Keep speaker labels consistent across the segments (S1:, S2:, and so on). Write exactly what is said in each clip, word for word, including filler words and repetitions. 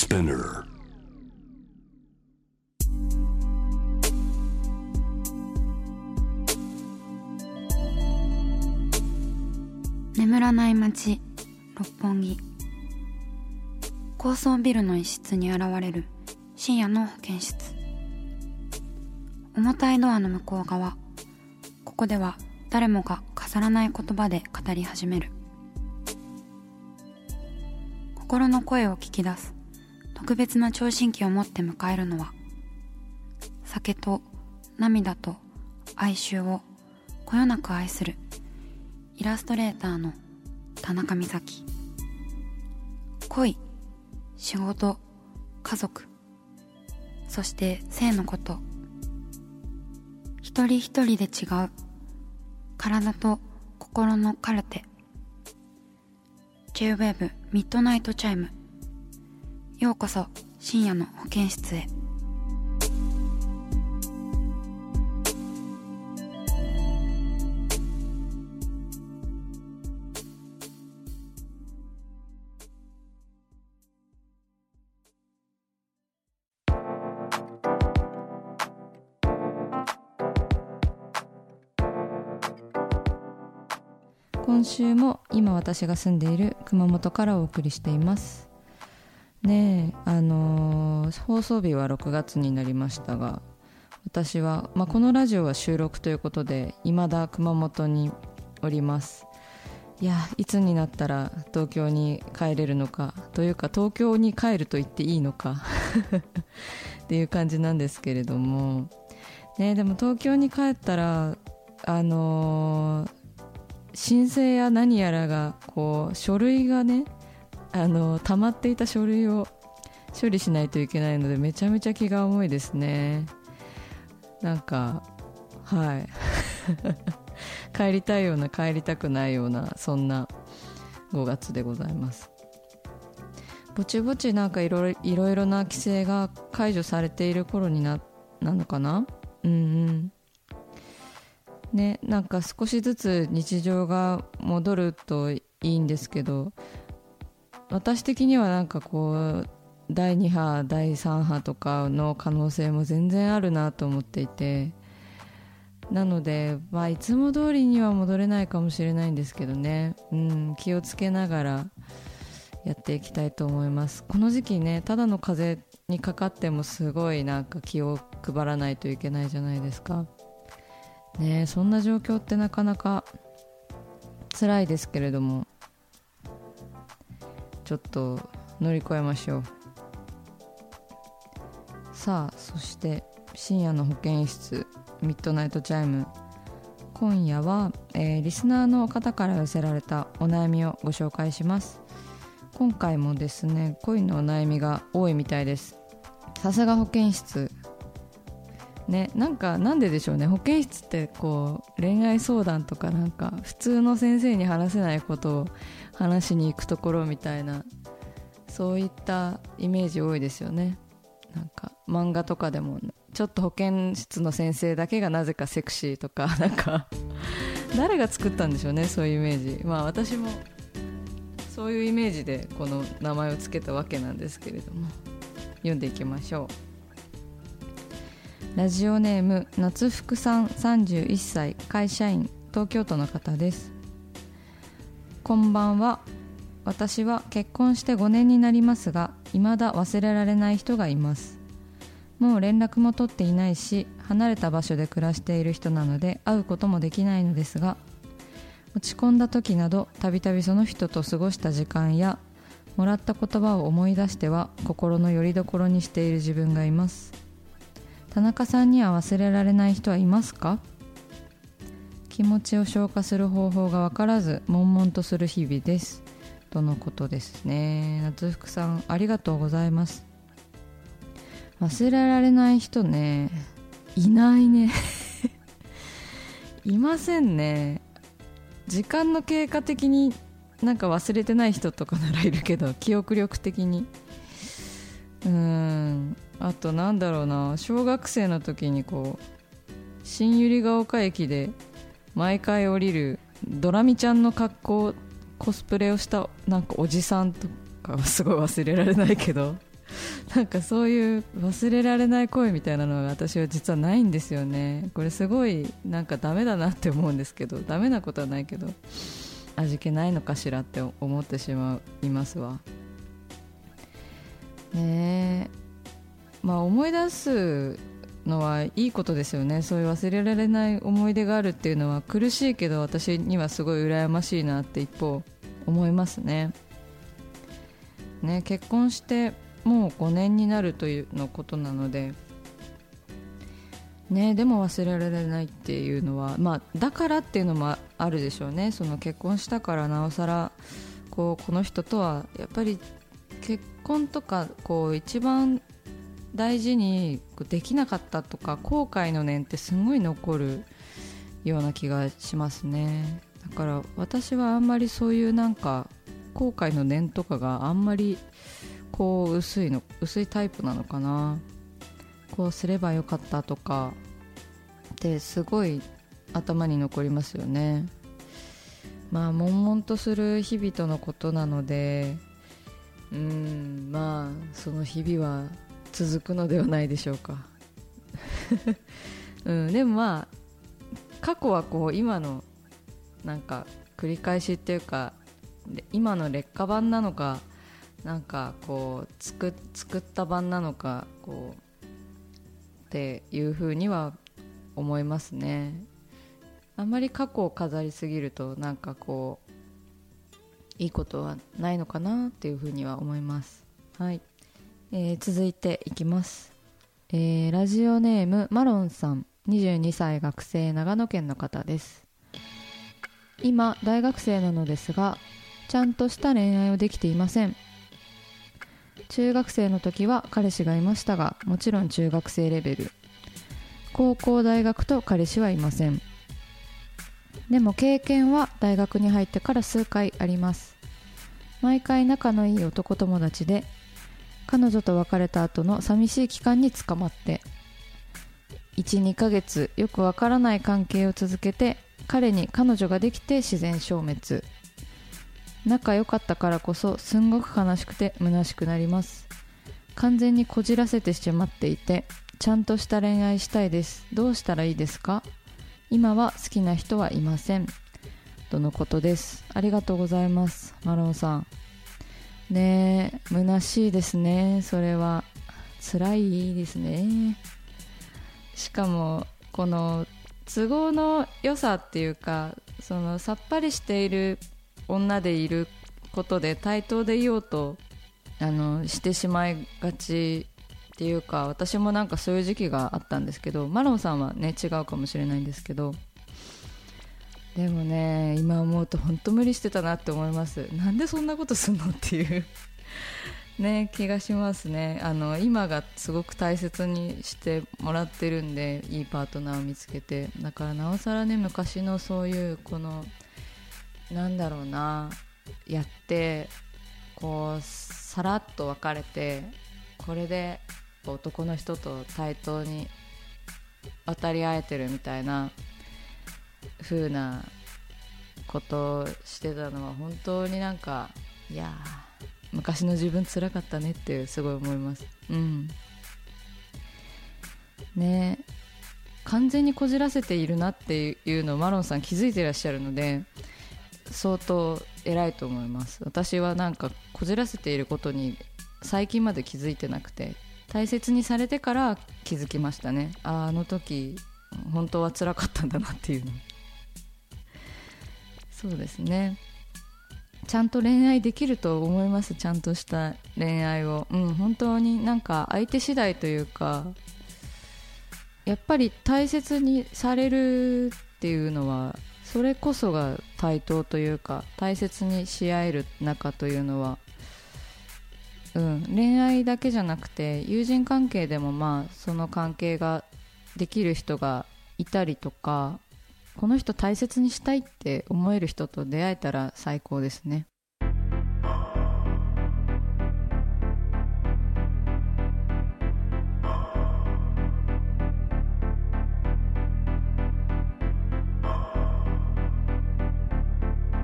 S1: Spinner。
S2: 眠らない街六本木。高層ビルの一室に現れる深夜の保健室。重たいドアの向こう側、ここでは誰もが飾らない言葉で語り始める。心の声を聞き出す特別な聴診器を持って迎えるのは、酒と涙と哀愁をこよなく愛するイラストレーターの田中美咲。恋、仕事、家族、そして性のこと、一人一人で違う体と心のカルテ。 J-Wave ミッドナイトチャイム。ようこそ深夜の保健室へ。
S3: 今週も今私が住んでいる熊本からお送りしていますね。えあのー、放送日はろくがつになりましたが、私は、まあ、このラジオは収録ということで未だ熊本におります。いや、いつになったら東京に帰れるのかというか、東京に帰ると言っていいのかっていう感じなんですけれどもね。でも東京に帰ったらあのー申請や何やらがこう書類がね、あの溜まっていた書類を処理しないといけないので、めちゃめちゃ気が重いですね。なんかはい帰りたいような帰りたくないような、そんなごがつでございます。ぼちぼちなんかいろいろいろな規制が解除されている頃に な, なのかな。うんうんね、なんか少しずつ日常が戻るといいんですけど、私的にはなんかこうだいに波だいさん波とかの可能性も全然あるなと思っていて、なので、まあ、いつも通りには戻れないかもしれないんですけどね、うん、気をつけながらやっていきたいと思います。この時期ね、ただの風邪にかかってもすごいなんか気を配らないといけないじゃないですかね。そんな状況ってなかなか辛いですけれども、ちょっと乗り越えましょう。さあ、そして深夜の保健室ミッドナイトチャイム、今夜は、えー、リスナーの方から寄せられたお悩みをご紹介します。今回もですね、恋のお悩みが多いみたいです。さすが保健室ね。なんかなんででしょうね、保健室ってこう恋愛相談とかなんか普通の先生に話せないことを話しに行くところみたいな、そういったイメージ多いですよね。なんか漫画とかでもちょっと保健室の先生だけがなぜかセクシーとか、なんか誰が作ったんでしょうね、そういうイメージ。まあ私もそういうイメージでこの名前をつけたわけなんですけれども、読んでいきましょう。ラジオネーム夏福さん、さんじゅういっさい、会社員、東京都の方です。こんばんは。私は結婚してごねんになりますが、未だ忘れられない人がいます。もう連絡も取っていないし、離れた場所で暮らしている人なので会うこともできないのですが、落ち込んだ時などたびたびその人と過ごした時間やもらった言葉を思い出しては心の拠り所にしている自分がいます。田中さんには忘れられない人はいますか？気持ちを消化する方法が分からず悶々とする日々です、とのことですね。夏福さん、ありがとうございます。忘れられない人ね、いないねいませんね。時間の経過的になんか忘れてない人とかならいるけど、記憶力的にうーんあとなんだろうな、小学生の時にこう新百合ヶ丘駅で毎回降りるドラミちゃんの格好コスプレをしたなんかおじさんとかはすごい忘れられないけどなんかそういう忘れられない声みたいなのが私は実はないんですよね。これすごいなんかダメだなって思うんですけど、ダメなことはないけど味気ないのかしらって思ってしまいますわね。えまあ思い出すのはいいことですよね。そういう忘れられない思い出があるっていうのは苦しいけど私にはすごい羨ましいなって一方思いますね。ね、結婚してもうごねんになるというのことなので、ね、でも忘れられないっていうのは、まあ、だからっていうのもあるでしょうね。その結婚したからなおさらこうこの人とはやっぱり結婚とかこう一番大事にできなかったとか後悔の念ってすごい残るような気がしますね。だから私はあんまりそういうなんか後悔の念とかがあんまりこう薄いの薄いタイプなのかな。こうすればよかったとかってすごい頭に残りますよね。まあ悶々とする日々とのことなので、うーんまあその日々は続くのではないでしょうか、うん、でもまあ過去はこう今のなんか繰り返しっていうか今の劣化版なのかなんかこう作、作った版なのかこうっていう風には思いますね。あんまり過去を飾りすぎるとなんかこういいことはないのかなっていう風には思います。はい、えー、続いていきます、えー、ラジオネームマロンさん、にじゅうにさい学生、長野県の方です。今大学生なのですがちゃんとした恋愛をできていません。中学生の時は彼氏がいましたがもちろん中学生レベル。高校大学と彼氏はいません。でも経験は大学に入ってから数回あります。毎回仲のいい男友達で彼女と別れた後の寂しい期間に捕まって いち、にかげつよくわからない関係を続けて彼に彼女ができて自然消滅。仲良かったからこそすんごく悲しくて虚しくなります。完全にこじらせてしまっていてちゃんとした恋愛したいです。どうしたらいいですか？今は好きな人はいませんとのことです。ありがとうございます、マロンさん。ねえ虚しいですね。それは辛いですね。しかもこの都合の良さっていうかそのさっぱりしている女でいることで対等でいようとあのしてしまいがちっていうか、私もなんかそういう時期があったんですけど、マロンさんはね違うかもしれないんですけど、でもね今思うと本当無理してたなって思います。なんでそんなことすんのっていうね気がしますね。あの今がすごく大切にしてもらってるんで、いいパートナーを見つけて、だからなおさらね昔のそういうこのなんだろうなやってこうさらっと別れてこれで男の人と対等に渡り合えてるみたいな風なことをしてたのは本当になんかいや昔の自分辛かったねってすごい思います。うんね、完全にこじらせているなっていうのをマロンさん気づいていらっしゃるので相当偉いと思います。私はなんかこじらせていることに最近まで気づいてなくて、大切にされてから気づきましたね。あ、あの時本当は辛かったんだなっていうの。そうですね、ちゃんと恋愛できると思います。ちゃんとした恋愛を、うん、本当になんか相手次第というか、やっぱり大切にされるっていうのはそれこそが対等というか大切にし合える仲というのは、うん、恋愛だけじゃなくて友人関係でもまあその関係ができる人がいたりとか、この人大切にしたいって思える人と出会えたら最高ですね。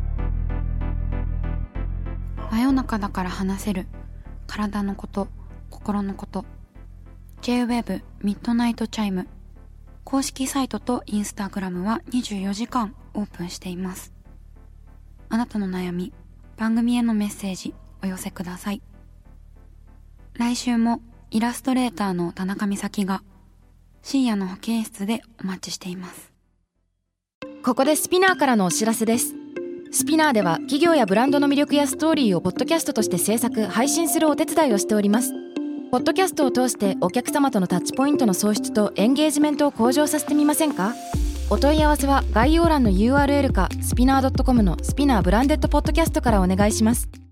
S2: 真夜中だから話せる体のこと、 心のこと J-ウェブ ミッドナイトチャイム公式サイトとインスタグラムはにじゅうよじかんオープンしています。あなたの悩み、番組へのメッセージお寄せください。来週もイラストレーターの田中美咲が深夜の保健室でお待ちしています。
S1: ここでスピナーからのお知らせです。スピナーでは企業やブランドの魅力やストーリーをポッドキャストとして制作・配信するお手伝いをしております。ポッドキャストを通してお客様とのタッチポイントの創出とエンゲージメントを向上させてみませんか？お問い合わせは概要欄の ユーアールエル かスピナー ドットコム のスピナーブランデッドポッドキャストからお願いします。